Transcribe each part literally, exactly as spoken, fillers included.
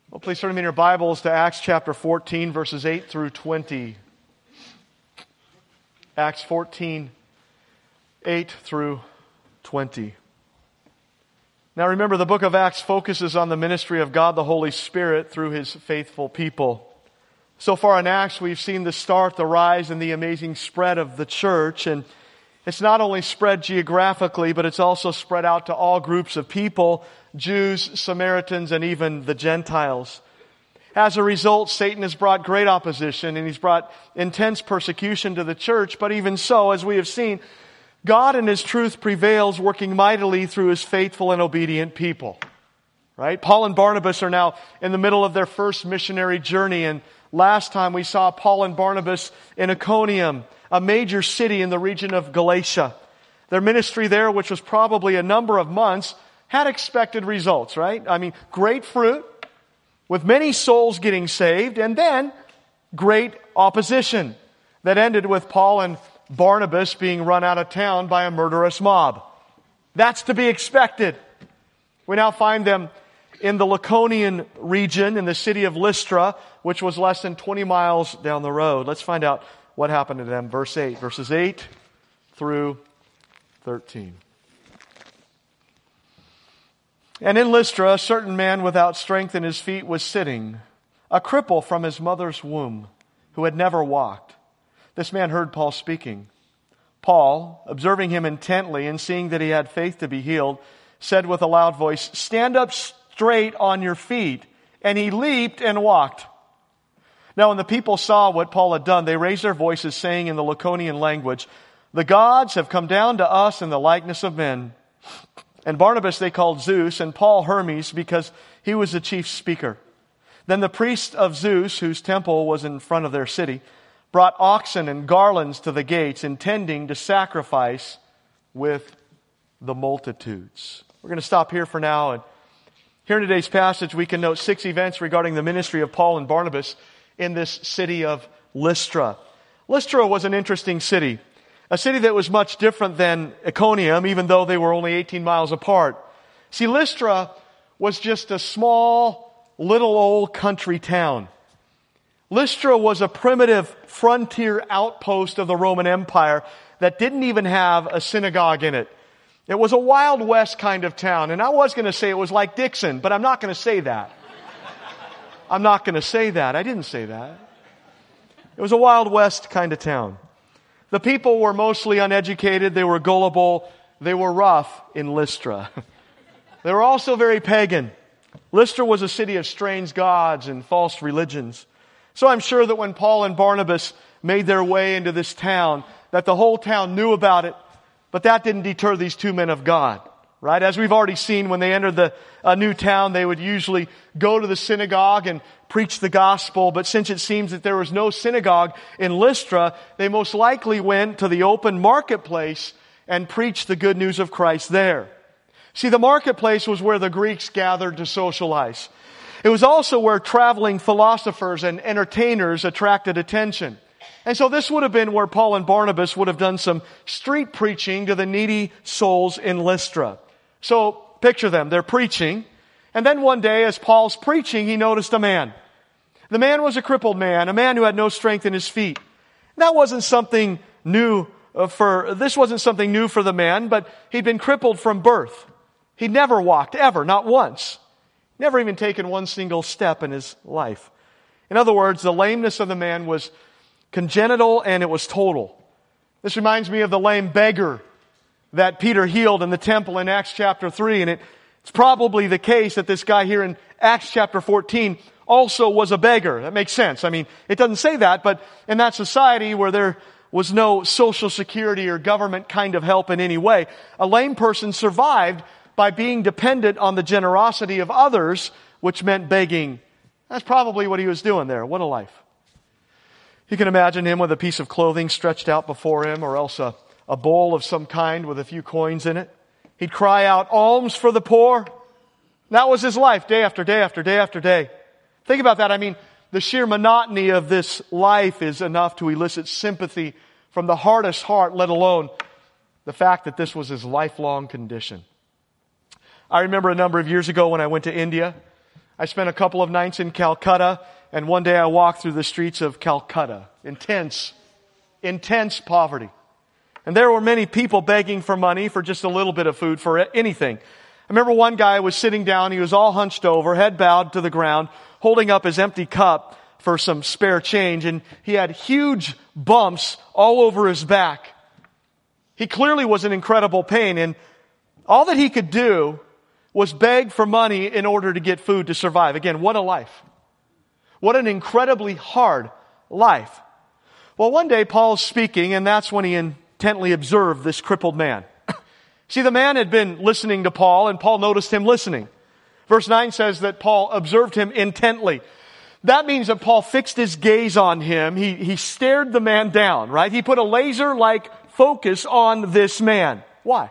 Well, please turn me in your Bibles to Acts chapter fourteen, verses eight through twenty. Acts fourteen, eight through twenty. Now remember, the book of Acts focuses on the ministry of God the Holy Spirit through His faithful people. So far in Acts, we've seen the start, the rise, and the amazing spread of the church. And it's not only spread geographically, but it's also spread out to all groups of people, Jews, Samaritans, and even the Gentiles. As a result, Satan has brought great opposition and he's brought intense persecution to the church. But even so, as we have seen, God and His truth prevails, working mightily through His faithful and obedient people. Right? Paul and Barnabas are now in the middle of their first missionary journey. And last time we saw Paul and Barnabas in Iconium, a major city in the region of Galatia. Their ministry there, which was probably a number of months, had expected results, right? I mean, great fruit, with many souls getting saved, and then great opposition that ended with Paul and Barnabas being run out of town by a murderous mob. That's to be expected. We now find them in the Lycaonian region, in the city of Lystra, which was less than twenty miles down the road. Let's find out what happened to them. Verse eight, verses eight through thirteen. And in Lystra, a certain man without strength in his feet was sitting, a cripple from his mother's womb, who had never walked. This man heard Paul speaking. Paul, observing him intently and seeing that he had faith to be healed, said with a loud voice, "Stand up straight on your feet." And he leaped and walked. Now when the people saw what Paul had done, they raised their voices, saying in the Lycaonian language, "The gods have come down to us in the likeness of men." And Barnabas they called Zeus, and Paul Hermes, because he was the chief speaker. Then the priest of Zeus, whose temple was in front of their city, brought oxen and garlands to the gates, intending to sacrifice with the multitudes. We're going to stop here for now. And here in today's passage, we can note six events regarding the ministry of Paul and Barnabas in this city of Lystra. Lystra was an interesting city. A city that was much different than Iconium, even though they were only eighteen miles apart. See, Lystra was just a small, little old country town. Lystra was a primitive frontier outpost of the Roman Empire that didn't even have a synagogue in it. It was a Wild West kind of town. And I was going to say it was like Dixon, but I'm not going to say that. I'm not going to say that. I didn't say that. It was a Wild West kind of town. The people were mostly uneducated, they were gullible, they were rough in Lystra. They were also very pagan. Lystra was a city of strange gods and false religions. So I'm sure that when Paul and Barnabas made their way into this town, that the whole town knew about it, but that didn't deter these two men of God. Right? As we've already seen, when they entered the a new town, they would usually go to the synagogue and preach the gospel. But since it seems that there was no synagogue in Lystra, they most likely went to the open marketplace and preached the good news of Christ there. See, the marketplace was where the Greeks gathered to socialize. It was also where traveling philosophers and entertainers attracted attention. And so this would have been where Paul and Barnabas would have done some street preaching to the needy souls in Lystra. So picture them, they're preaching. And then one day as Paul's preaching, he noticed a man. The man was a crippled man, a man who had no strength in his feet. That wasn't something new for, this wasn't something new for the man, but he'd been crippled from birth. He'd never walked, ever, not once. Never even taken one single step in his life. In other words, the lameness of the man was congenital and it was total. This reminds me of the lame beggar that Peter healed in the temple in Acts chapter three. And it, it's probably the case that this guy here in Acts chapter fourteen also was a beggar. That makes sense. I mean, it doesn't say that, but in that society where there was no social security or government kind of help in any way, a lame person survived by being dependent on the generosity of others, which meant begging. That's probably what he was doing there. What a life. You can imagine him with a piece of clothing stretched out before him, or else a, a bowl of some kind with a few coins in it. He'd cry out, "Alms for the poor." That was his life, day after day after day after day. Think about that. I mean, the sheer monotony of this life is enough to elicit sympathy from the hardest heart, let alone the fact that this was his lifelong condition. I remember a number of years ago when I went to India, I spent a couple of nights in Calcutta, and one day I walked through the streets of Calcutta. Intense, intense poverty. And there were many people begging for money, for just a little bit of food, for anything. I remember one guy was sitting down, he was all hunched over, head bowed to the ground, holding up his empty cup for some spare change, and he had huge bumps all over his back. He clearly was in incredible pain, and all that he could do was beg for money in order to get food to survive. Again, what a life. What an incredibly hard life. Well, one day Paul's speaking, and that's when he intently observed this crippled man. See, the man had been listening to Paul, and Paul noticed him listening. Verse nine says that Paul observed him intently. That means that Paul fixed his gaze on him. He, he stared the man down, right? He put a laser-like focus on this man. Why?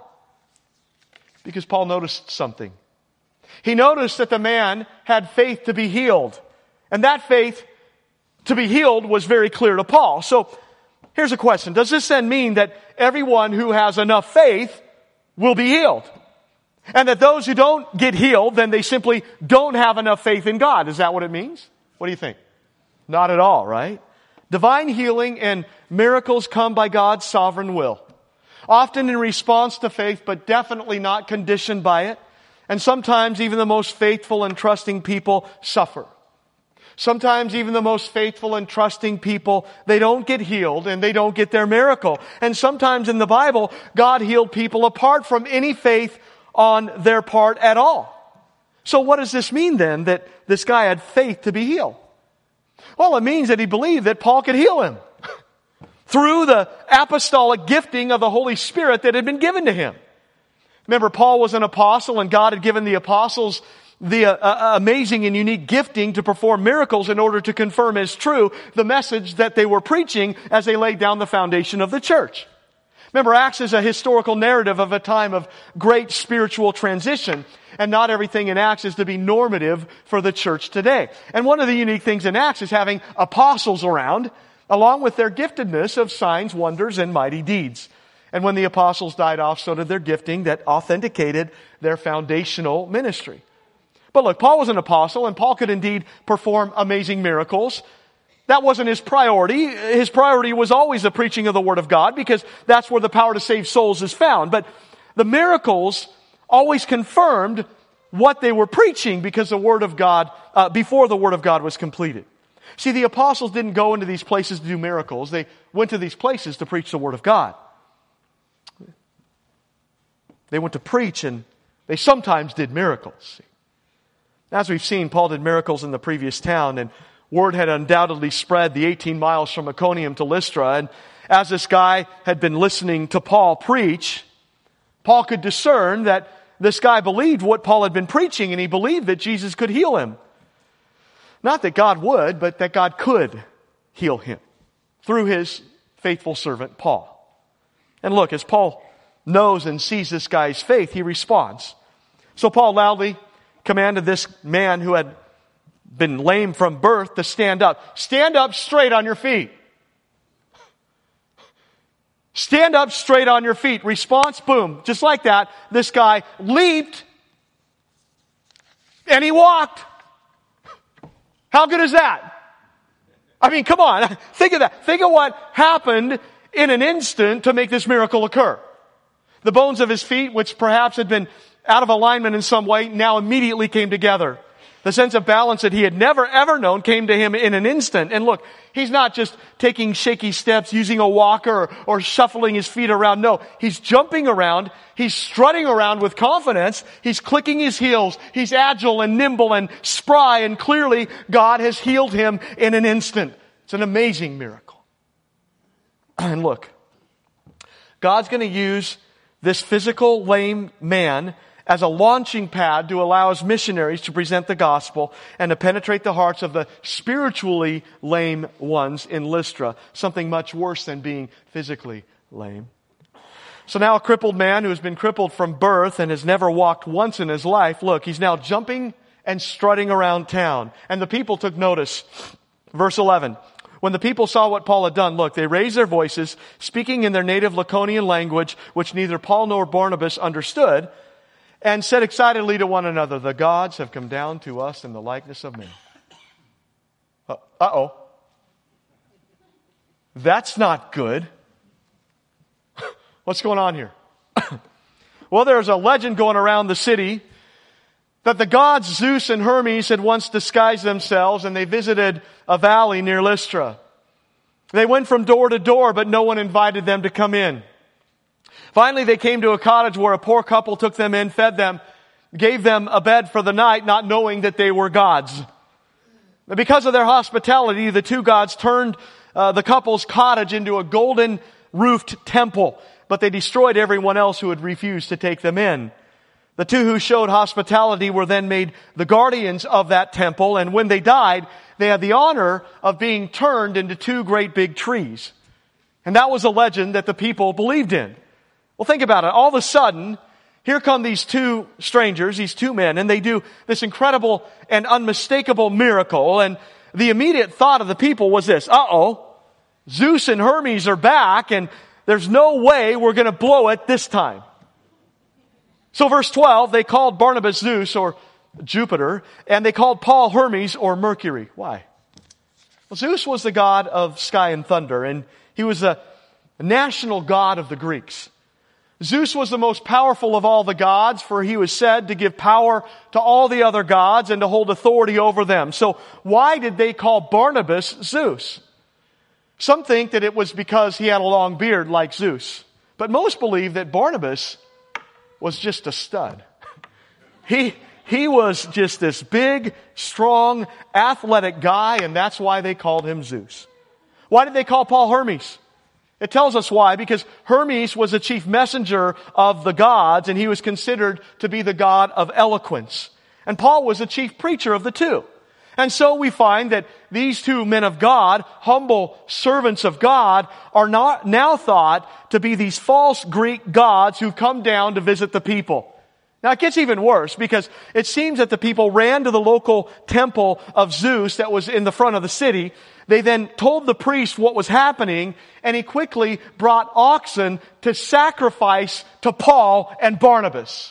Because Paul noticed something. He noticed that the man had faith to be healed. And that faith to be healed was very clear to Paul. So, here's a question. Does this then mean that everyone who has enough faith will be healed? And that those who don't get healed, then they simply don't have enough faith in God? Is that what it means? What do you think? Not at all, right? Divine healing and miracles come by God's sovereign will. Often in response to faith, but definitely not conditioned by it. And sometimes even the most faithful and trusting people suffer. Sometimes even the most faithful and trusting people, they don't get healed and they don't get their miracle. And sometimes in the Bible, God healed people apart from any faith on their part at all. So what does this mean then, that this guy had faith to be healed? Well, it means that he believed that Paul could heal him through the apostolic gifting of the Holy Spirit that had been given to him. Remember, Paul was an apostle, and God had given the apostles the uh, uh, amazing and unique gifting to perform miracles in order to confirm as true the message that they were preaching as they laid down the foundation of the church. Remember, Acts is a historical narrative of a time of great spiritual transition, and not everything in Acts is to be normative for the church today. And one of the unique things in Acts is having apostles around, along with their giftedness of signs, wonders, and mighty deeds. And when the apostles died off, so did their gifting that authenticated their foundational ministry. But look, Paul was an apostle, and Paul could indeed perform amazing miracles. That wasn't his priority. His priority was always the preaching of the Word of God, because that's where the power to save souls is found. But the miracles always confirmed what they were preaching, because the Word of God, uh, before the Word of God was completed. See, the apostles didn't go into these places to do miracles. They went to these places to preach the Word of God. They went to preach, and they sometimes did miracles. As we've seen, Paul did miracles in the previous town, and word had undoubtedly spread the eighteen miles from Iconium to Lystra. And as this guy had been listening to Paul preach, Paul could discern that this guy believed what Paul had been preaching, and he believed that Jesus could heal him. Not that God would, but that God could heal him through his faithful servant, Paul. And look, as Paul knows and sees this guy's faith, he responds. So Paul loudly commanded this man who had been lame from birth to stand up. Stand up straight on your feet. Stand up straight on your feet. Response, boom. Just like that, this guy leaped and he walked. How good is that? I mean, come on. Think of that. Think of what happened in an instant to make this miracle occur. The bones of his feet, which perhaps had been out of alignment in some way, now immediately came together. The sense of balance that he had never ever known came to him in an instant. And look, he's not just taking shaky steps, using a walker, or, or shuffling his feet around. No, he's jumping around. He's strutting around with confidence. He's clicking his heels. He's agile and nimble and spry. And clearly, God has healed him in an instant. It's an amazing miracle. And look, God's going to use this physical lame man as a launching pad to allow his missionaries to present the gospel and to penetrate the hearts of the spiritually lame ones in Lystra, something much worse than being physically lame. So now a crippled man who has been crippled from birth and has never walked once in his life, look, he's now jumping and strutting around town. And the people took notice. Verse eleven. When the people saw what Paul had done, look, they raised their voices, speaking in their native Laconian language, which neither Paul nor Barnabas understood. and said excitedly to one another, the gods have come down to us in the likeness of men. Uh, uh-oh. That's not good. What's going on here? Well, there's a legend going around the city that the gods Zeus and Hermes had once disguised themselves and they visited a valley near Lystra. They went from door to door, but no one invited them to come in. Finally, they came to a cottage where a poor couple took them in, fed them, gave them a bed for the night, not knowing that they were gods. Because of their hospitality, the two gods turned uh, the couple's cottage into a golden roofed temple, but they destroyed everyone else who had refused to take them in. The two who showed hospitality were then made the guardians of that temple, and when they died, they had the honor of being turned into two great big trees. And that was a legend that the people believed in. Well, think about it. All of a sudden, here come these two strangers, these two men, and they do this incredible and unmistakable miracle, and the immediate thought of the people was this, uh-oh, Zeus and Hermes are back, and there's no way we're going to blow it this time. So verse twelve, they called Barnabas Zeus, or Jupiter, and they called Paul Hermes, or Mercury. Why? Well, Zeus was the god of sky and thunder, and he was a national god of the Greeks. Zeus was the most powerful of all the gods, for he was said to give power to all the other gods and to hold authority over them. So why did they call Barnabas Zeus? Some think that it was because he had a long beard like Zeus. But most believe that Barnabas was just a stud. He, he was just this big, strong, athletic guy, and that's why they called him Zeus. Why did they call Paul Hermes? It tells us why, because Hermes was the chief messenger of the gods, and he was considered to be the god of eloquence. And Paul was the chief preacher of the two. And so we find that these two men of God, humble servants of God, are not now thought to be these false Greek gods who come down to visit the people. Now it gets even worse, because it seems that the people ran to the local temple of Zeus that was in the front of the city. They then told the priest what was happening, and he quickly brought oxen to sacrifice to Paul and Barnabas.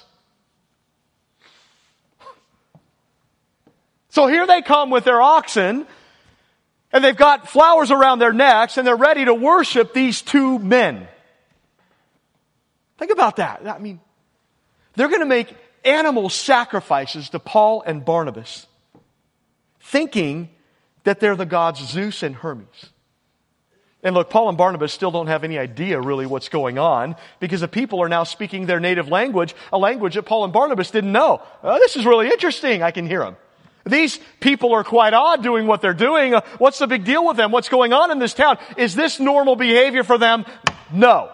So here they come with their oxen, and they've got flowers around their necks, and they're ready to worship these two men. Think about that. I mean, they're going to make animal sacrifices to Paul and Barnabas, thinking that they're the gods Zeus and Hermes. And look, Paul and Barnabas still don't have any idea really what's going on, because the people are now speaking their native language, a language that Paul and Barnabas didn't know. Oh, this is really interesting. I can hear them. These people are quite odd doing what they're doing. Uh, what's the big deal with them? What's going on in this town? Is this normal behavior for them? No.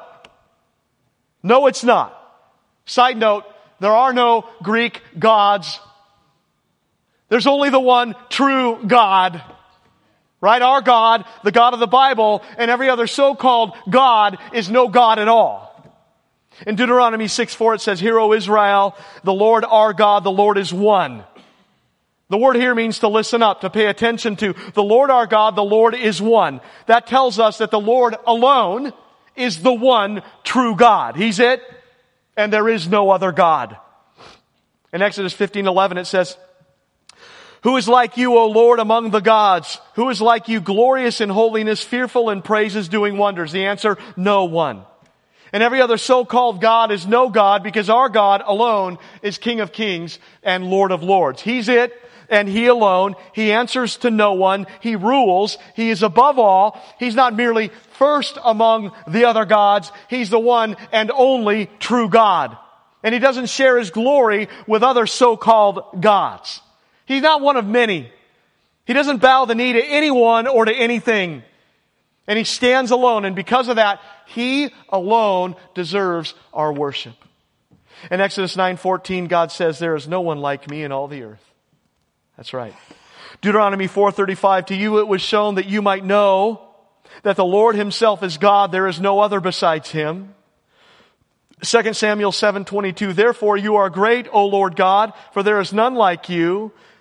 No, it's not. Side note, there are no Greek gods. There's only the one true God. Right? Our God, the God of the Bible, and every other so-called God is no God at all. In Deuteronomy six four it says, "Hear, O Israel, the Lord our God, the Lord is one." The word here means to listen up, to pay attention to. The Lord our God, the Lord is one. That tells us that the Lord alone is the one true God. He's it, and there is no other God. In Exodus fifteen eleven it says, "Who is like you, O Lord, among the gods? Who is like you, glorious in holiness, fearful in praises, doing wonders?" The answer, no one. And every other so-called God is no God, because our God alone is King of kings and Lord of lords. He's it, and He alone. He answers to no one. He rules. He is above all. He's not merely first among the other gods. He's the one and only true God. And He doesn't share His glory with other so-called gods. He's not one of many. He doesn't bow the knee to anyone or to anything. And He stands alone. And because of that, He alone deserves our worship. In Exodus nine fourteen, God says, "There is no one like me in all the earth." That's right. Deuteronomy four thirty-five, "To you it was shown that you might know that the Lord Himself is God. There is no other besides Him." Second Samuel seven twenty-two, "Therefore you are great, O Lord God, for there is none like you,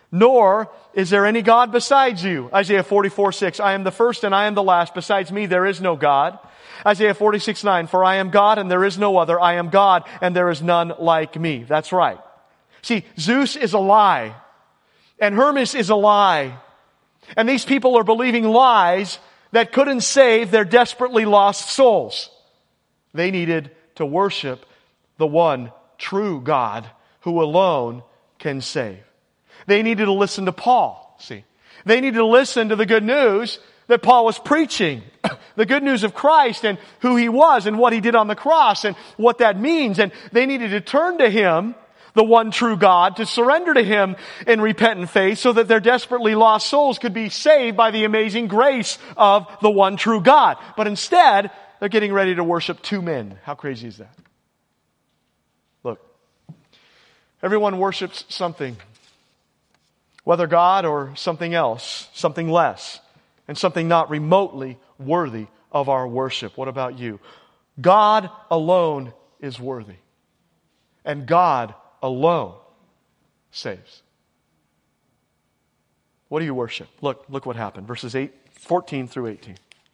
Nor is there any God besides you. Isaiah forty-four six, I am the first and I am the last. Besides me there is no God. Isaiah forty-six nine, for I am God and there is no other. I am God and there is none like me. That's right. See, Zeus is a lie. And Hermes is a lie. And these people are believing lies that couldn't save their desperately lost souls. They needed to worship the one true God who alone can save. They needed to listen to Paul, see. They needed to listen to the good news that Paul was preaching. The good news of Christ and who He was and what He did on the cross and what that means. And they needed to turn to Him, the one true God, to surrender to Him in repentant faith so that their desperately lost souls could be saved by the amazing grace of the one true God. But instead, they're getting ready to worship two men. How crazy is that? Look, everyone worships something. Whether God or something else, something less, and something not remotely worthy of our worship. What about you? God alone is worthy. And God alone saves. What do you worship? Look, look what happened. Verses eight, fourteen through eighteen.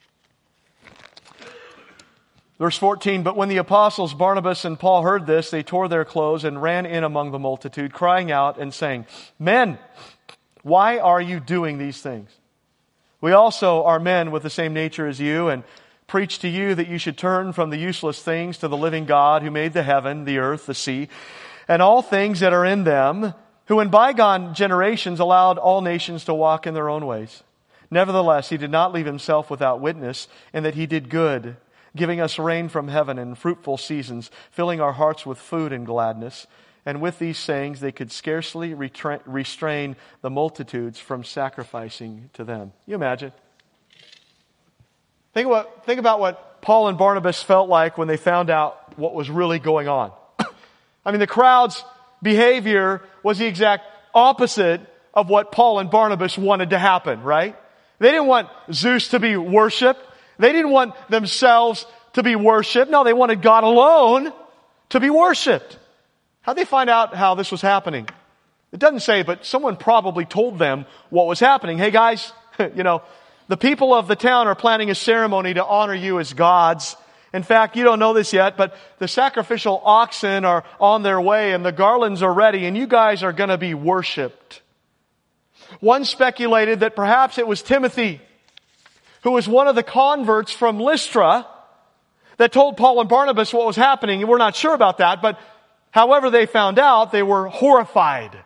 Verse fourteen, but when the apostles Barnabas and Paul heard this, they tore their clothes and ran in among the multitude, crying out and saying, Men, why are you doing these things? We also are men with the same nature as you, and preach to you that you should turn from the useless things to the living God who made the heaven, the earth, the sea, and all things that are in them, who in bygone generations allowed all nations to walk in their own ways. Nevertheless, He did not leave Himself without witness, in that He did good, giving us rain from heaven and fruitful seasons, filling our hearts with food and gladness. And with these sayings, they could scarcely retra- restrain the multitudes from sacrificing to them. You imagine? Think about, think about what Paul and Barnabas felt like when they found out what was really going on. I mean, the crowd's behavior was the exact opposite of what Paul and Barnabas wanted to happen, right? They didn't want Zeus to be worshipped. They didn't want themselves to be worshipped. No, they wanted God alone to be worshipped. How'd they find out how this was happening? It doesn't say, but someone probably told them what was happening. Hey guys, you know, the people of the town are planning a ceremony to honor you as gods. In fact, you don't know this yet, but the sacrificial oxen are on their way and the garlands are ready and you guys are going to be worshipped. One speculated that perhaps it was Timothy, who was one of the converts from Lystra, that told Paul and Barnabas what was happening. And we're not sure about that, but however they found out, they were horrified.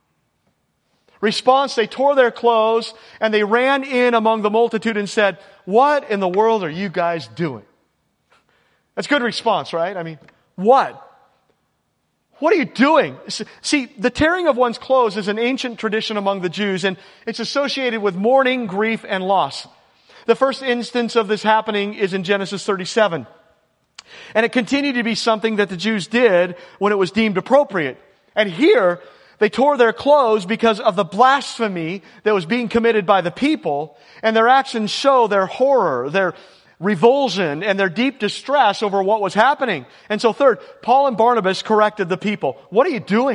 Response, they tore their clothes and they ran in among the multitude and said, what in the world are you guys doing? That's good response, right? I mean, what? What are you doing? See, the tearing of one's clothes is an ancient tradition among the Jews, and it's associated with mourning, grief, and loss. The first instance of this happening is in Genesis thirty-seven. And it continued to be something that the Jews did when it was deemed appropriate. And here, they tore their clothes because of the blasphemy that was being committed by the people, and their actions show their horror, their revulsion, and their deep distress over what was happening. And so third, Paul and Barnabas corrected the people. What are you doing?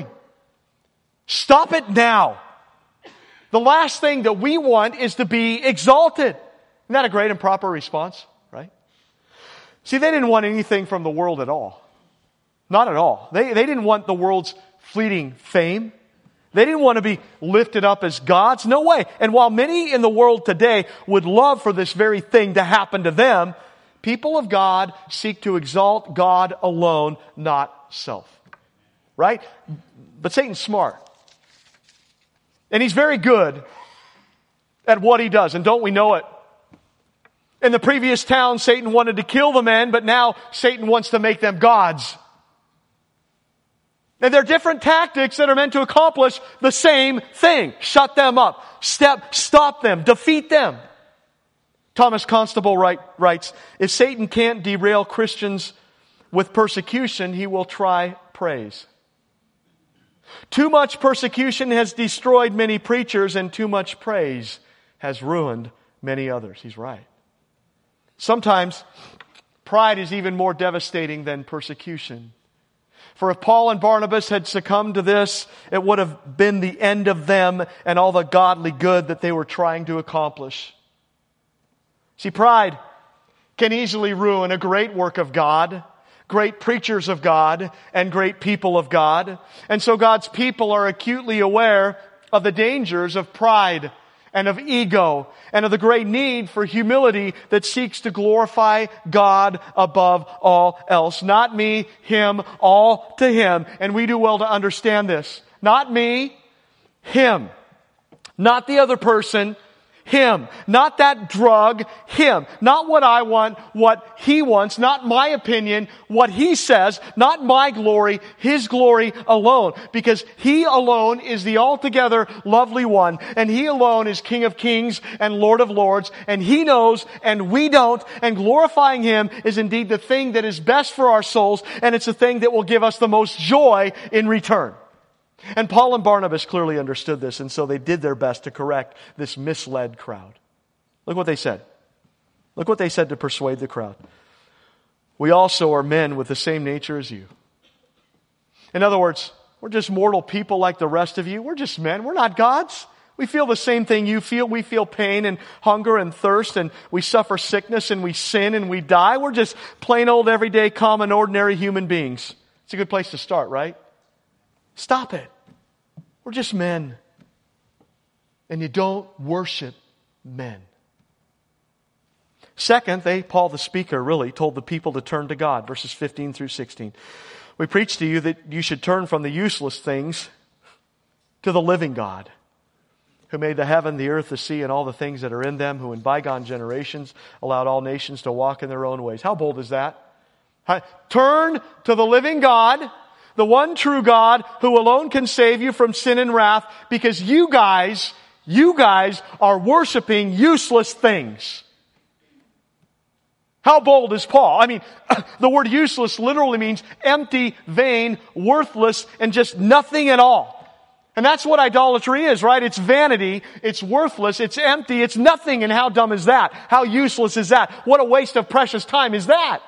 Stop it now. The last thing that we want is to be exalted. Isn't that a great and proper response, right? See, they didn't want anything from the world at all. Not at all. They, they didn't want the world's fleeting fame. They didn't want to be lifted up as gods. No way. And while many in the world today would love for this very thing to happen to them, people of God seek to exalt God alone, not self. Right? But Satan's smart. And he's very good at what he does. And don't we know it? In the previous town, Satan wanted to kill the men, but now Satan wants to make them gods. And they're different tactics that are meant to accomplish the same thing. Shut them up. Step, stop them. Defeat them. Thomas Constable write, writes, if Satan can't derail Christians with persecution, he will try praise. Too much persecution has destroyed many preachers, and too much praise has ruined many others. He's right. Sometimes pride is even more devastating than persecution. For if Paul and Barnabas had succumbed to this, it would have been the end of them and all the godly good that they were trying to accomplish. See, pride can easily ruin a great work of God, great preachers of God, and great people of God. And so God's people are acutely aware of the dangers of pride and of ego and of the great need for humility that seeks to glorify God above all else. Not me, Him, all to Him. And we do well to understand this. Not me, Him. Not the other person, Him. Not that drug, Him. Not what I want, what He wants. Not my opinion, what He says. Not my glory, His glory alone. Because He alone is the altogether lovely one. And He alone is King of kings and Lord of lords. And He knows and we don't. And glorifying Him is indeed the thing that is best for our souls. And it's the thing that will give us the most joy in return. And Paul and Barnabas clearly understood this, and so they did their best to correct this misled crowd. Look what they said. Look what they said to persuade the crowd. We also are men with the same nature as you. In other words, we're just mortal people like the rest of you. We're just men. We're not gods. We feel the same thing you feel. We feel pain and hunger and thirst, and we suffer sickness, and we sin, and we die. We're just plain old, everyday, common, ordinary human beings. It's a good place to start, right? Stop it. We're just men. And you don't worship men. Second, they, Paul the speaker, really told the people to turn to God. Verses fifteen through sixteen. We preach to you that you should turn from the useless things to the living God, who made the heaven, the earth, the sea, and all the things that are in them, who in bygone generations allowed all nations to walk in their own ways. How bold is that? Turn to the living God, the one true God who alone can save you from sin and wrath, because you guys, you guys are worshiping useless things. How bold is Paul? I mean, the word useless literally means empty, vain, worthless, and just nothing at all. And that's what idolatry is, right? It's vanity, it's worthless, it's empty, it's nothing. And how dumb is that? How useless is that? What a waste of precious time is that?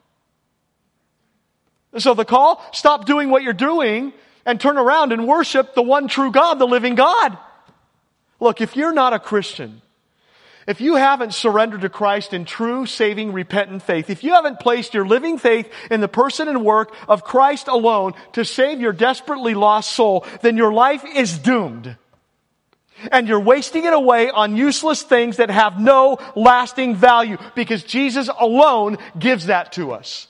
So the call, stop doing what you're doing and turn around and worship the one true God, the living God. Look, if you're not a Christian, if you haven't surrendered to Christ in true, saving, repentant faith, if you haven't placed your living faith in the person and work of Christ alone to save your desperately lost soul, then your life is doomed. And you're wasting it away on useless things that have no lasting value, because Jesus alone gives that to us.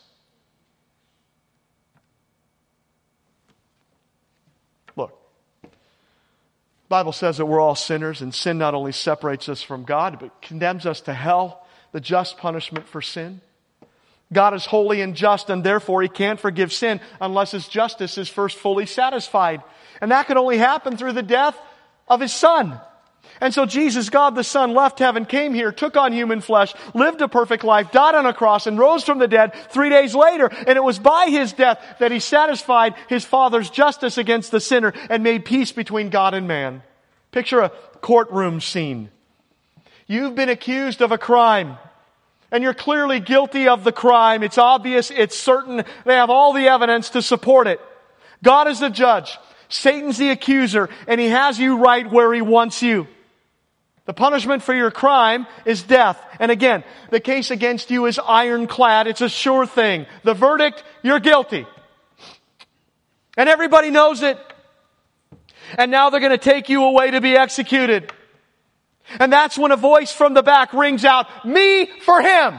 The Bible says that we're all sinners, and sin not only separates us from God, but condemns us to hell, the just punishment for sin. God is holy and just, and therefore He can't forgive sin unless His justice is first fully satisfied. And that can only happen through the death of His Son. And so Jesus, God the Son, left heaven, came here, took on human flesh, lived a perfect life, died on a cross, and rose from the dead three days later. And it was by His death that He satisfied His Father's justice against the sinner and made peace between God and man. Picture a courtroom scene. You've been accused of a crime, and you're clearly guilty of the crime. It's obvious, it's certain. They have all the evidence to support it. God is the judge. Satan's the accuser, and he has you right where he wants you. The punishment for your crime is death. And again, the case against you is ironclad. It's a sure thing. The verdict, you're guilty. And everybody knows it. And now they're going to take you away to be executed. And that's when a voice from the back rings out, "Me for him."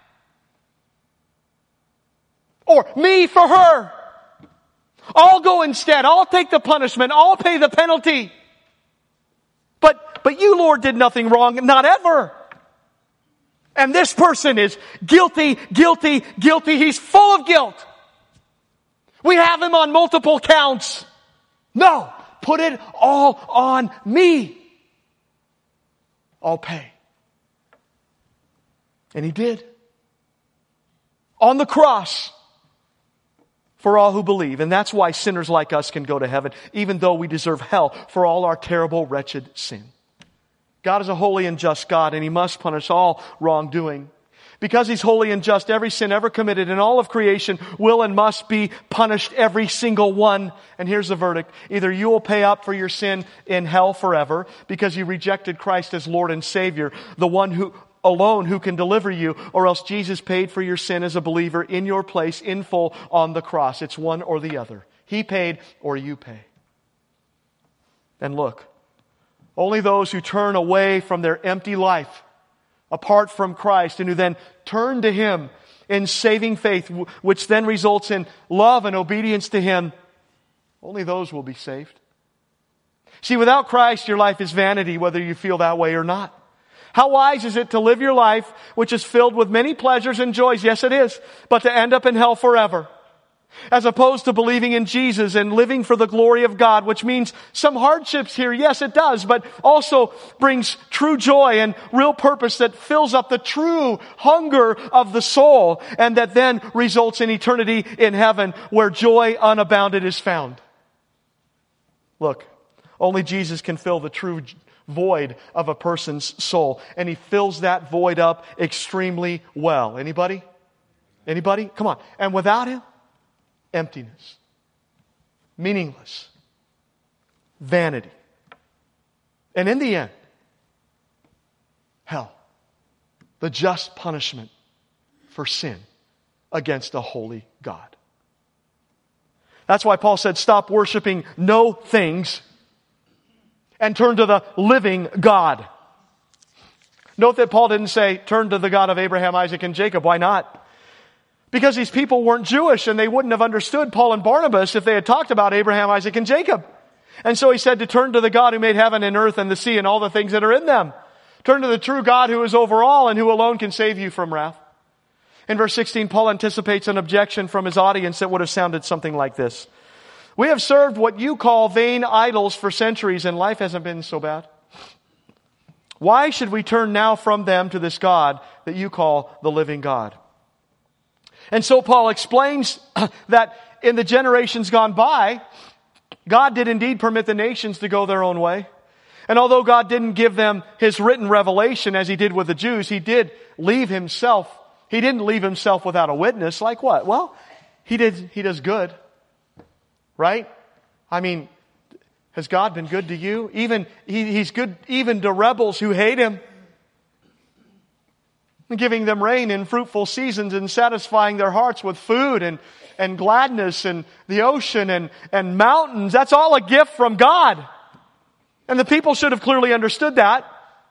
Or, "Me for her. I'll go instead. I'll take the punishment. I'll pay the penalty. But, but you, Lord, did nothing wrong. Not ever. And this person is guilty, guilty, guilty. He's full of guilt. We have him on multiple counts. No, put it all on me. I'll pay." And he did. On the cross. For all who believe. And that's why sinners like us can go to heaven, even though we deserve hell for all our terrible, wretched sin. God is a holy and just God, and He must punish all wrongdoing. Because He's holy and just, every sin ever committed in all of creation will and must be punished, every single one. And here's the verdict. Either you will pay up for your sin in hell forever because you rejected Christ as Lord and Savior, the one who alone who can deliver you, or else Jesus paid for your sin as a believer in your place in full on the cross. It's one or the other. He paid or you pay. And look, only those who turn away from their empty life apart from Christ and who then turn to Him in saving faith, which then results in love and obedience to Him, only those will be saved. See, without Christ, your life is vanity, whether you feel that way or not. How wise is it to live your life, which is filled with many pleasures and joys? Yes, it is. But to end up in hell forever. As opposed to believing in Jesus and living for the glory of God, which means some hardships here. Yes, it does, but also brings true joy and real purpose that fills up the true hunger of the soul and that then results in eternity in heaven where joy unabounded is found. Look, only Jesus can fill the true void of a person's soul, and He fills that void up extremely well. Anybody? Anybody? Come on. And without Him, emptiness, meaningless, vanity. And in the end, hell, the just punishment for sin against a holy God. That's why Paul said, stop worshiping no things and turn to the living God. Note that Paul didn't say, turn to the God of Abraham, Isaac, and Jacob. Why not? Because these people weren't Jewish and they wouldn't have understood Paul and Barnabas if they had talked about Abraham, Isaac, and Jacob. And so he said to turn to the God who made heaven and earth and the sea and all the things that are in them. Turn to the true God who is over all and who alone can save you from wrath. In verse sixteen, Paul anticipates an objection from his audience that would have sounded something like this. We have served what you call vain idols for centuries and life hasn't been so bad. Why should we turn now from them to this God that you call the living God? And so Paul explains that in the generations gone by, God did indeed permit the nations to go their own way. And although God didn't give them His written revelation as He did with the Jews, He did leave Himself. He didn't leave Himself without a witness. Like what? Well, He did. He does good. Right? I mean, has God been good to you? Even he, He's good even to rebels who hate Him. Giving them rain in fruitful seasons and satisfying their hearts with food and, and gladness and the ocean and, and mountains. That's all a gift from God. And the people should have clearly understood that.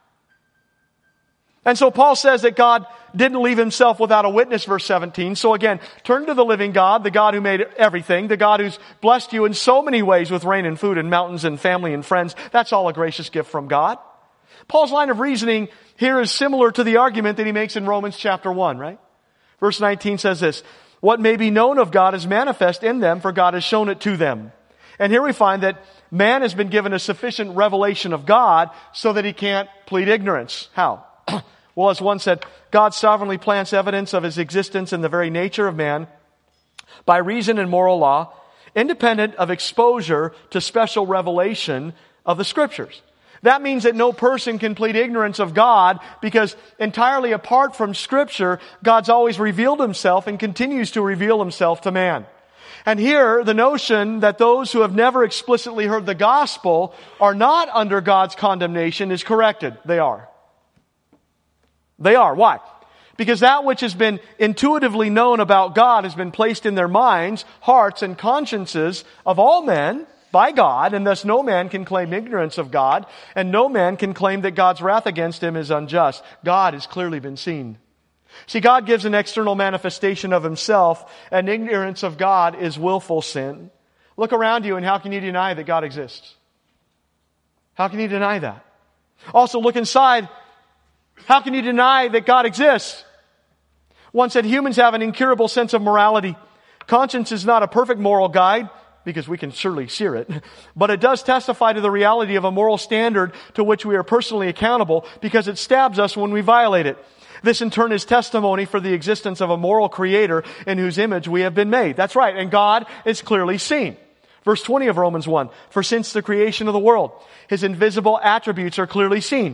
And so Paul says that God didn't leave Himself without a witness, verse seventeen. So again, turn to the living God, the God who made everything, the God who's blessed you in so many ways with rain and food and mountains and family and friends. That's all a gracious gift from God. Paul's line of reasoning here is similar to the argument that he makes in Romans chapter one, right? Verse nineteen says this, what may be known of God is manifest in them, for God has shown it to them. And here we find that man has been given a sufficient revelation of God so that he can't plead ignorance. How? Well, as one said, God sovereignly plants evidence of His existence in the very nature of man by reason and moral law, independent of exposure to special revelation of the Scriptures. That means that no person can plead ignorance of God because entirely apart from Scripture, God's always revealed Himself and continues to reveal Himself to man. And here, the notion that those who have never explicitly heard the gospel are not under God's condemnation is corrected. They are. They are. Why? Because that which has been intuitively known about God has been placed in their minds, hearts, and consciences of all men by God, and thus no man can claim ignorance of God, and no man can claim that God's wrath against him is unjust. God has clearly been seen. See, God gives an external manifestation of Himself, and ignorance of God is willful sin. Look around you, and how can you deny that God exists? How can you deny that? Also, look inside. How can you deny that God exists? One said humans have an incurable sense of morality. Conscience is not a perfect moral guide, because we can surely sear it, but it does testify to the reality of a moral standard to which we are personally accountable because it stabs us when we violate it. This in turn is testimony for the existence of a moral creator in whose image we have been made. That's right, and God is clearly seen. Verse twenty of Romans one, for since the creation of the world, His invisible attributes are clearly seen,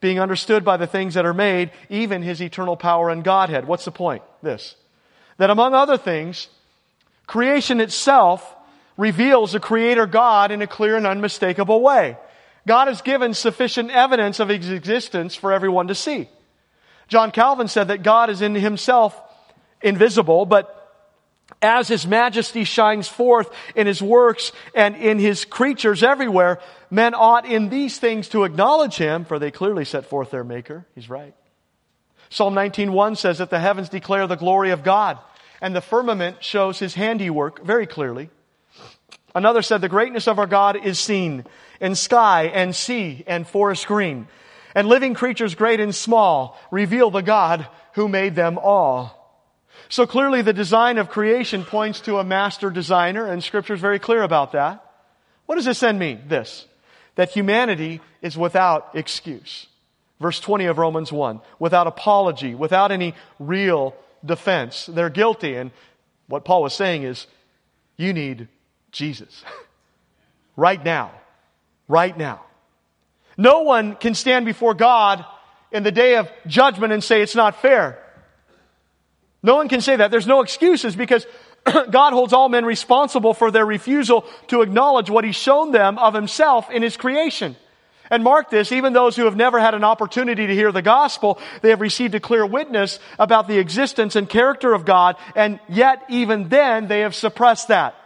being understood by the things that are made, even His eternal power and Godhead. What's the point? This. That among other things, creation itself reveals the Creator God in a clear and unmistakable way. God has given sufficient evidence of His existence for everyone to see. John Calvin said that God is in Himself invisible, but as His majesty shines forth in His works and in His creatures everywhere, men ought in these things to acknowledge Him, for they clearly set forth their Maker. He's right. Psalm nineteen one says that the heavens declare the glory of God, and the firmament shows His handiwork very clearly. Another said, the greatness of our God is seen in sky and sea and forest green, and living creatures great and small reveal the God who made them all. So clearly the design of creation points to a master designer, and Scripture is very clear about that. What does this then mean? This, that humanity is without excuse. Verse twenty of Romans one, without apology, without any real defense. They're guilty, and what Paul was saying is, you need Jesus. Right now. Right now. No one can stand before God in the day of judgment and say it's not fair. No one can say that. There's no excuses because God holds all men responsible for their refusal to acknowledge what He's shown them of Himself in His creation. And mark this, even those who have never had an opportunity to hear the gospel, they have received a clear witness about the existence and character of God, and yet even then they have suppressed that.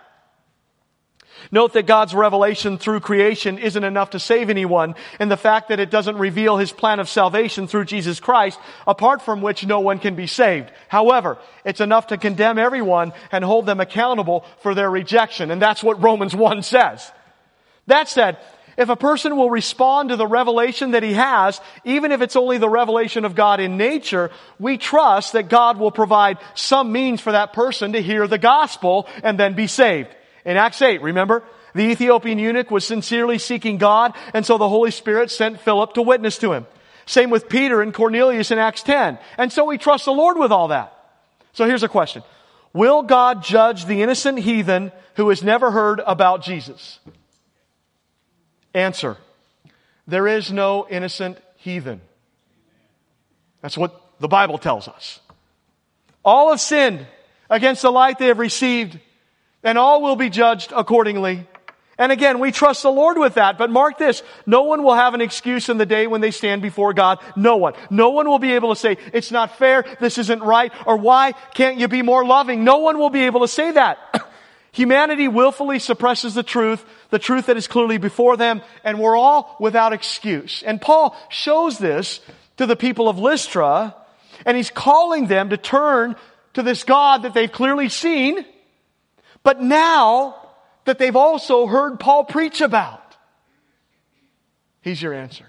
Note that God's revelation through creation isn't enough to save anyone, and the fact that it doesn't reveal His plan of salvation through Jesus Christ, apart from which no one can be saved. However, it's enough to condemn everyone and hold them accountable for their rejection, and that's what Romans one says. That said, if a person will respond to the revelation that he has, even if it's only the revelation of God in nature, we trust that God will provide some means for that person to hear the gospel and then be saved. In Acts eight, remember, the Ethiopian eunuch was sincerely seeking God, and so the Holy Spirit sent Philip to witness to him. Same with Peter and Cornelius in Acts ten. And so we trust the Lord with all that. So here's a question. Will God judge the innocent heathen who has never heard about Jesus? Answer. There is no innocent heathen. That's what the Bible tells us. All have sinned against the light they have received, and all will be judged accordingly. And again, we trust the Lord with that. But mark this, no one will have an excuse in the day when they stand before God. No one. No one will be able to say, it's not fair, this isn't right, or why can't you be more loving? No one will be able to say that. Humanity willfully suppresses the truth, the truth that is clearly before them, and we're all without excuse. And Paul shows this to the people of Lystra, and he's calling them to turn to this God that they've clearly seen, but now that they've also heard Paul preach about. He's your answer.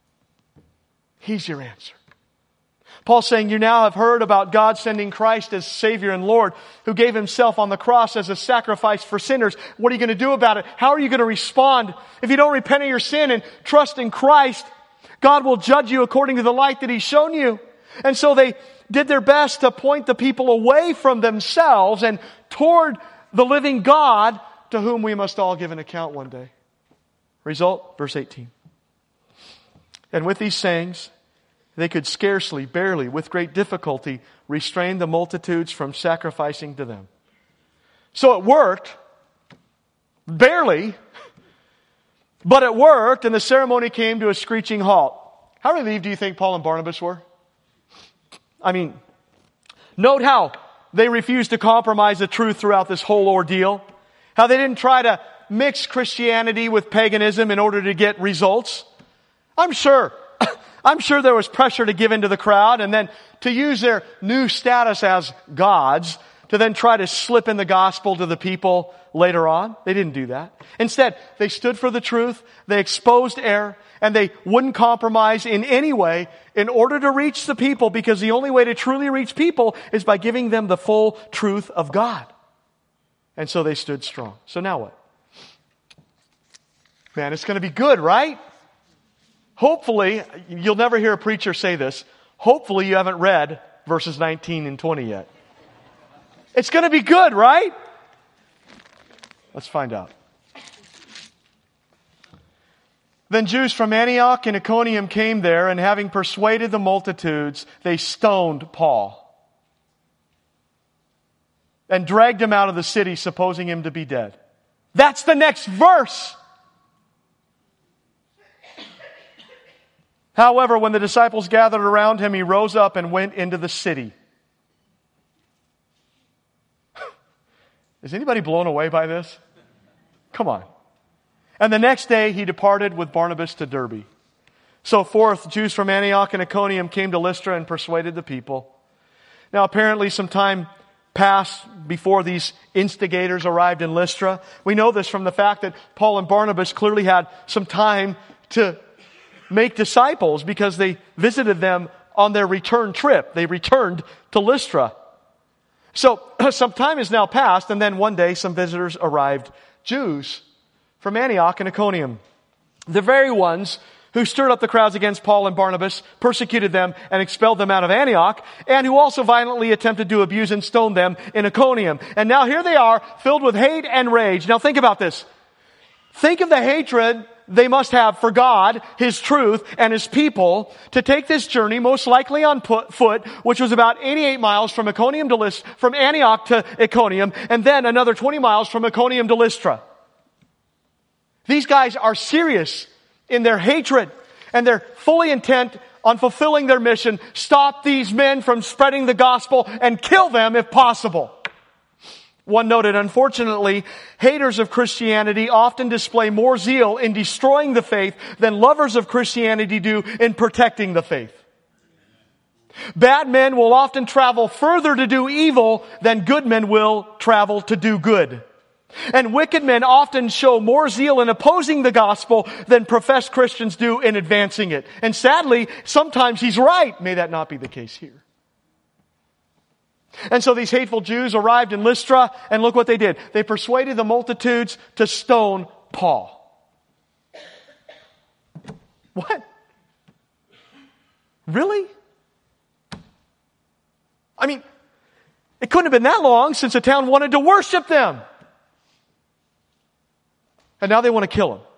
He's your answer. Paul's saying, you now have heard about God sending Christ as Savior and Lord, who gave Himself on the cross as a sacrifice for sinners. What are you going to do about it? How are you going to respond? If you don't repent of your sin and trust in Christ, God will judge you according to the light that He's shown you. And so they did their best to point the people away from themselves and toward the living God, to whom we must all give an account one day. Result, verse eighteen. And with these sayings, they could scarcely, barely, with great difficulty, restrain the multitudes from sacrificing to them. So it worked, barely, but it worked, and the ceremony came to a screeching halt. How relieved do you think Paul and Barnabas were? I mean, note how they refused to compromise the truth throughout this whole ordeal. How they didn't try to mix Christianity with paganism in order to get results. I'm sure, I'm sure there was pressure to give into the crowd and then to use their new status as gods to then try to slip in the gospel to the people later on. They didn't do that. Instead, they stood for the truth, they exposed error, and they wouldn't compromise in any way in order to reach the people, because the only way to truly reach people is by giving them the full truth of God. And so they stood strong. So now what? Man, it's going to be good, right? Hopefully, you'll never hear a preacher say this. Hopefully you haven't read verses nineteen and twenty yet. It's going to be good, right? Let's find out. Then Jews from Antioch and Iconium came there, and having persuaded the multitudes, they stoned Paul and dragged him out of the city, supposing him to be dead. That's the next verse. However, when the disciples gathered around him, he rose up and went into the city. Is anybody blown away by this? Come on. And the next day he departed with Barnabas to Derbe. So forth, Jews from Antioch and Iconium came to Lystra and persuaded the people. Now apparently some time passed before these instigators arrived in Lystra. We know this from the fact that Paul and Barnabas clearly had some time to make disciples because they visited them on their return trip. They returned to Lystra. So some time has now passed, and then one day some visitors arrived, Jews from Antioch and Iconium. The very ones who stirred up the crowds against Paul and Barnabas, persecuted them, and expelled them out of Antioch, and who also violently attempted to abuse and stone them in Iconium. And now here they are, filled with hate and rage. Now think about this. Think of the hatred they must have for God, His truth, and His people to take this journey, most likely on foot, which was about eighty-eight miles from Iconium to Lystra, from Antioch to Iconium, and then another twenty miles from Iconium to Lystra. These guys are serious in their hatred, and they're fully intent on fulfilling their mission. Stop these men from spreading the gospel and kill them if possible. One noted, unfortunately, haters of Christianity often display more zeal in destroying the faith than lovers of Christianity do in protecting the faith. Bad men will often travel further to do evil than good men will travel to do good. And wicked men often show more zeal in opposing the gospel than professed Christians do in advancing it. And sadly, sometimes he's right. May that not be the case here. And so these hateful Jews arrived in Lystra, and look what they did. They persuaded the multitudes to stone Paul. What? Really? I mean, it couldn't have been that long since the town wanted to worship them. And now they want to kill him.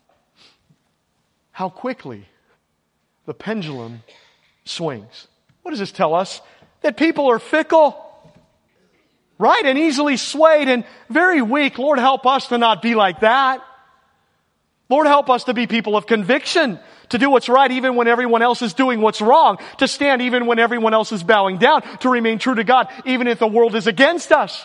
How quickly the pendulum swings. What does this tell us? That people are fickle, right? And easily swayed and very weak. Lord, help us to not be like that. Lord, help us to be people of conviction, to do what's right even when everyone else is doing what's wrong, to stand even when everyone else is bowing down, to remain true to God even if the world is against us.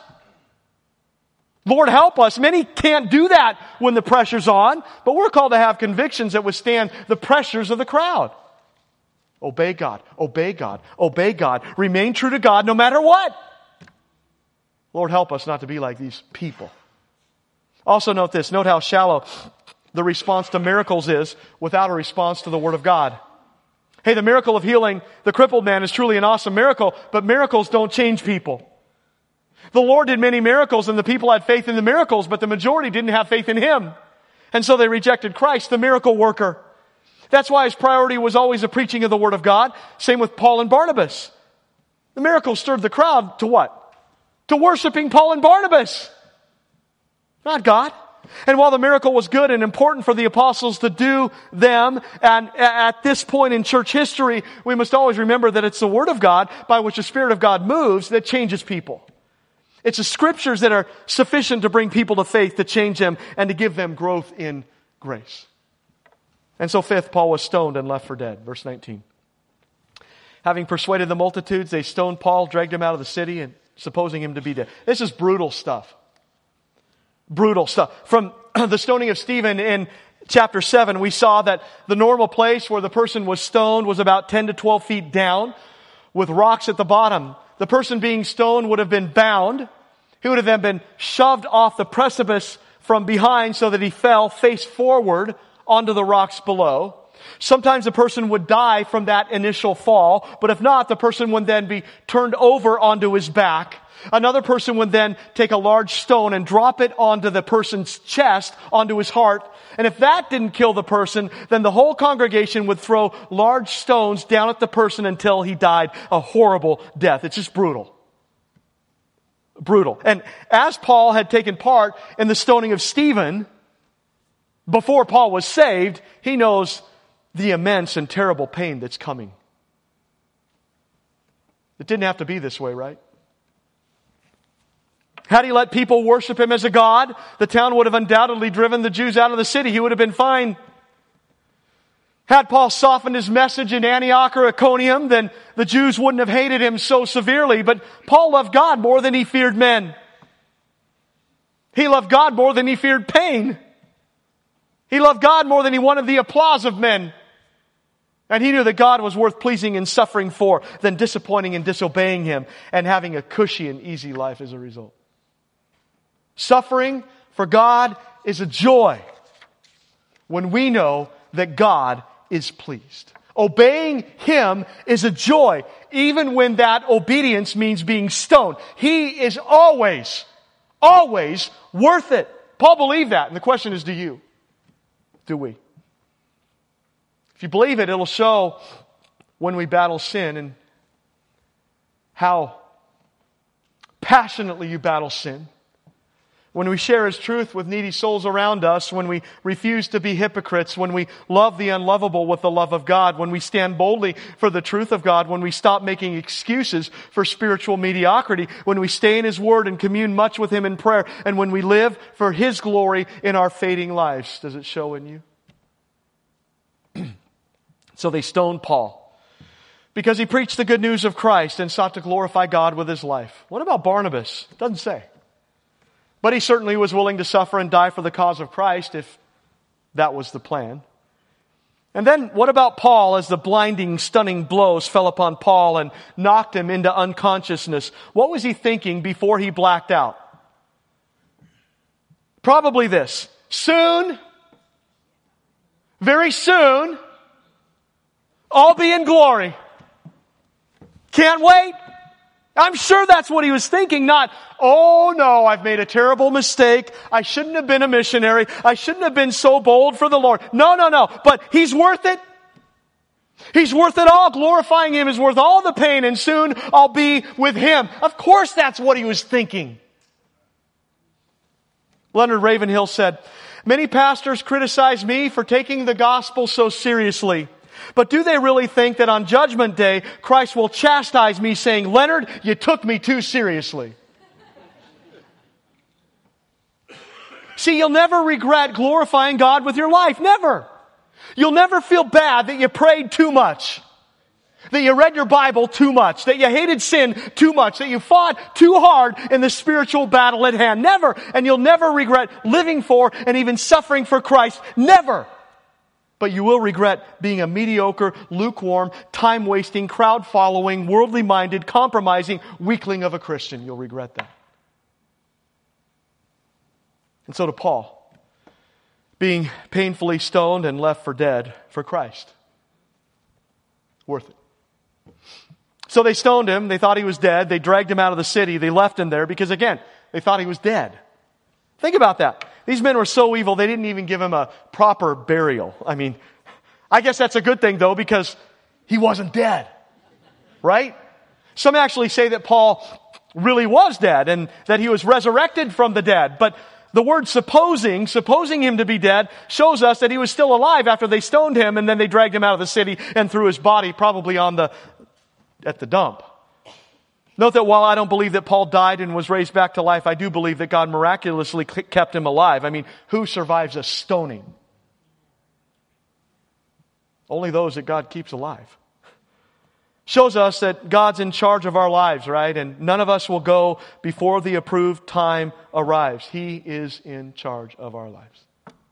Lord, help us. Many can't do that when the pressure's on, but we're called to have convictions that withstand the pressures of the crowd. Obey God, obey God, obey God. Remain true to God no matter what. Lord, help us not to be like these people. Also note this. Note how shallow the response to miracles is without a response to the Word of God. Hey, the miracle of healing the crippled man is truly an awesome miracle, but miracles don't change people. The Lord did many miracles and the people had faith in the miracles, but the majority didn't have faith in Him. And so they rejected Christ, the miracle worker. That's why His priority was always the preaching of the Word of God. Same with Paul and Barnabas. The miracle stirred the crowd to what? To worshiping Paul and Barnabas. Not God. And while the miracle was good and important for the apostles to do them, and at this point in church history, we must always remember that it's the Word of God by which the Spirit of God moves that changes people. It's the Scriptures that are sufficient to bring people to faith, to change them, and to give them growth in grace. And so fifth, Paul was stoned and left for dead. Verse nineteen. Having persuaded the multitudes, they stoned Paul, dragged him out of the city, and supposing him to be dead. This is brutal stuff. Brutal stuff. From the stoning of Stephen in chapter seven, we saw that the normal place where the person was stoned was about ten to twelve feet down with rocks at the bottom. The person being stoned would have been bound. He would have then been shoved off the precipice from behind so that he fell face forward onto the rocks below. Sometimes the person would die from that initial fall, but if not, the person would then be turned over onto his back. Another person would then take a large stone and drop it onto the person's chest, onto his heart. And if that didn't kill the person, then the whole congregation would throw large stones down at the person until he died a horrible death. It's just brutal. Brutal. And as Paul had taken part in the stoning of Stephen, before Paul was saved, he knows the immense and terrible pain that's coming. It didn't have to be this way, right? Had he let people worship him as a god, the town would have undoubtedly driven the Jews out of the city. He would have been fine. Had Paul softened his message in Antioch or Iconium, then the Jews wouldn't have hated him so severely. But Paul loved God more than he feared men. He loved God more than he feared pain. He loved God more than he wanted the applause of men. And he knew that God was worth pleasing and suffering for than disappointing and disobeying him and having a cushy and easy life as a result. Suffering for God is a joy when we know that God is pleased. Obeying Him is a joy, even when that obedience means being stoned. He is always, always worth it. Paul believed that, and the question is, do you? Do we? If you believe it, it'll show when we battle sin and how passionately you battle sin. When we share His truth with needy souls around us, when we refuse to be hypocrites, when we love the unlovable with the love of God, when we stand boldly for the truth of God, when we stop making excuses for spiritual mediocrity, when we stay in His Word and commune much with Him in prayer, and when we live for His glory in our fading lives. Does it show in you? So they stoned Paul because he preached the good news of Christ and sought to glorify God with his life. What about Barnabas? It doesn't say. But he certainly was willing to suffer and die for the cause of Christ if that was the plan. And then what about Paul as the blinding, stunning blows fell upon Paul and knocked him into unconsciousness? What was he thinking before he blacked out? Probably this. Soon, very soon, I'll be in glory. Can't wait. I'm sure that's what he was thinking, not, oh no, I've made a terrible mistake. I shouldn't have been a missionary. I shouldn't have been so bold for the Lord. No, no, no. But he's worth it. He's worth it all. Glorifying Him is worth all the pain, and soon I'll be with Him. Of course that's what he was thinking. Leonard Ravenhill said, many pastors criticize me for taking the gospel so seriously. But do they really think that on Judgment Day, Christ will chastise me saying, Leonard, you took me too seriously? See, you'll never regret glorifying God with your life. Never. You'll never feel bad that you prayed too much, that you read your Bible too much, that you hated sin too much, that you fought too hard in the spiritual battle at hand. Never. And you'll never regret living for and even suffering for Christ. Never. But you will regret being a mediocre, lukewarm, time-wasting, crowd-following, worldly-minded, compromising weakling of a Christian. You'll regret that. And so to Paul, being painfully stoned and left for dead for Christ. Worth it. So they stoned him. They thought he was dead. They dragged him out of the city. They left him there because, again, they thought he was dead. Think about that. These men were so evil, they didn't even give him a proper burial. I mean, I guess that's a good thing, though, because he wasn't dead. Right? Some actually say that Paul really was dead and that he was resurrected from the dead. But the word supposing, supposing him to be dead, shows us that he was still alive after they stoned him, and then they dragged him out of the city and threw his body probably on the at the dump. Note that while I don't believe that Paul died and was raised back to life, I do believe that God miraculously kept him alive. I mean, who survives a stoning? Only those that God keeps alive. Shows us that God's in charge of our lives, right? And none of us will go before the approved time arrives. He is in charge of our lives.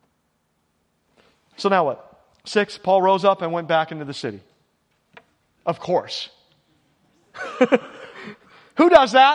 So now what? Six, Paul rose up and went back into the city. Of course. Who does that?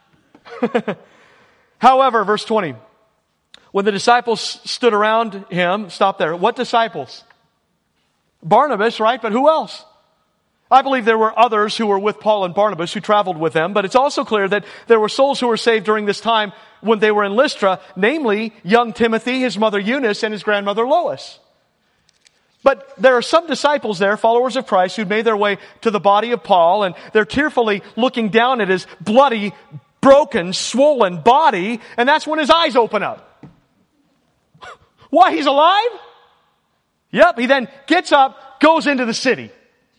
However, verse twenty, when the disciples stood around him, stop there. What disciples? Barnabas, right? But who else? I believe there were others who were with Paul and Barnabas who traveled with them, but it's also clear that there were souls who were saved during this time when they were in Lystra, namely young Timothy, his mother Eunice, and his grandmother Lois. But there are some disciples there, followers of Christ, who'd made their way to the body of Paul, and they're tearfully looking down at his bloody, broken, swollen body, and that's when his eyes open up. Why, he's alive? Yep, he then gets up, goes into the city.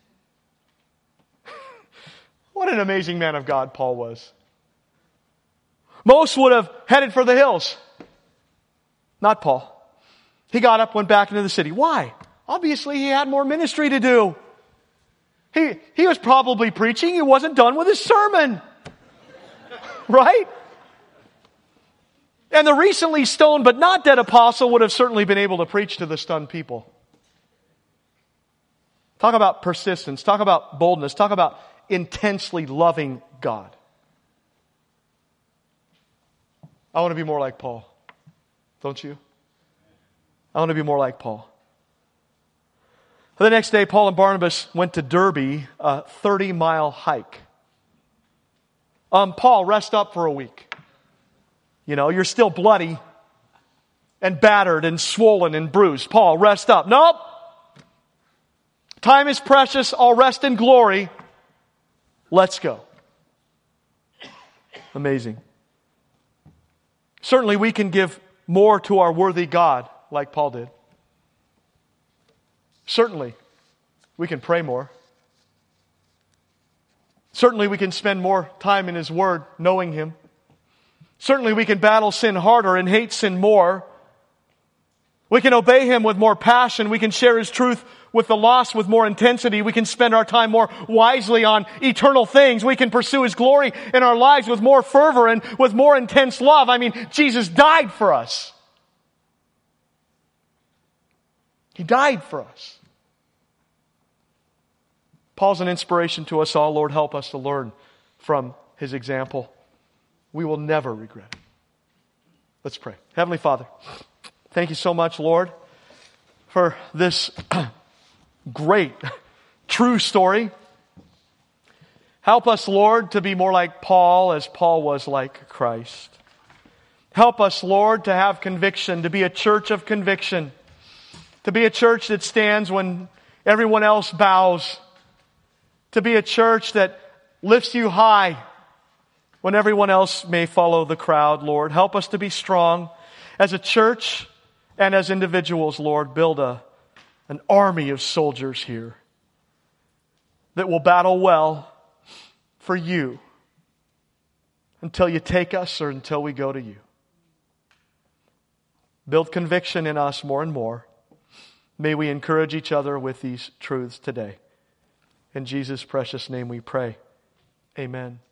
What an amazing man of God Paul was. Most would have headed for the hills. Not Paul. He got up, went back into the city. Why? Obviously, he had more ministry to do. He, he was probably preaching. He wasn't done with his sermon. Right? And the recently stoned but not dead apostle would have certainly been able to preach to the stunned people. Talk about persistence. Talk about boldness. Talk about intensely loving God. I want to be more like Paul. Don't you? I want to be more like Paul. The next day, Paul and Barnabas went to Derbe, a thirty-mile hike. Um, Paul, rest up for a week. You know, you're still bloody and battered and swollen and bruised. Paul, rest up. Nope. Time is precious. I'll rest in glory. Let's go. Amazing. Certainly we can give more to our worthy God like Paul did. Certainly we can pray more. Certainly we can spend more time in His Word knowing Him. Certainly we can battle sin harder and hate sin more. We can obey Him with more passion. We can share His truth with the lost with more intensity. We can spend our time more wisely on eternal things. We can pursue His glory in our lives with more fervor and with more intense love. I mean, Jesus died for us. He died for us. Paul's an inspiration to us all. Lord, help us to learn from his example. We will never regret it. Let's pray. Heavenly Father, thank you so much, Lord, for this great, true story. Help us, Lord, to be more like Paul as Paul was like Christ. Help us, Lord, to have conviction, to be a church of conviction, to be a church that stands when everyone else bows, to be a church that lifts you high when everyone else may follow the crowd, Lord. Help us to be strong as a church and as individuals, Lord. Build a, an army of soldiers here that will battle well for you until you take us or until we go to you. Build conviction in us more and more. May we encourage each other with these truths today. In Jesus' precious name we pray. Amen.